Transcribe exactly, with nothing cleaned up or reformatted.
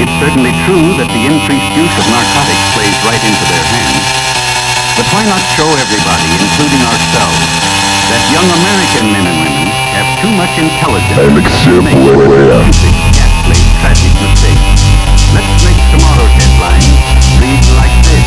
It's certainly true that the increased use of narcotics plays right into their hands. But why not show everybody, including ourselves, that young American men and women have too much intelligence I'm to make aware. stupid, ghastly, tragic mistakes. Let's make tomorrow's headlines read like this.